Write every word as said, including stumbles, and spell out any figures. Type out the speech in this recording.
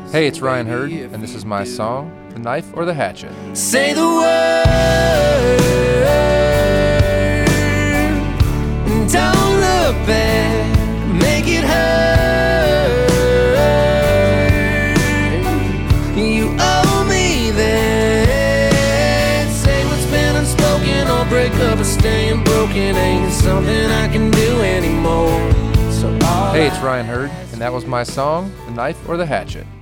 Hey, it's Ryan Hurd, and this is my song, The Knife or the Hatchet. Say the word, don't look back, make it hurt. You owe me that. Say what's been unspoken, or break up or staying broken ain't something I can do anymore. So all Hey, it's Ryan Hurd, and that was my song, The Knife or the Hatchet.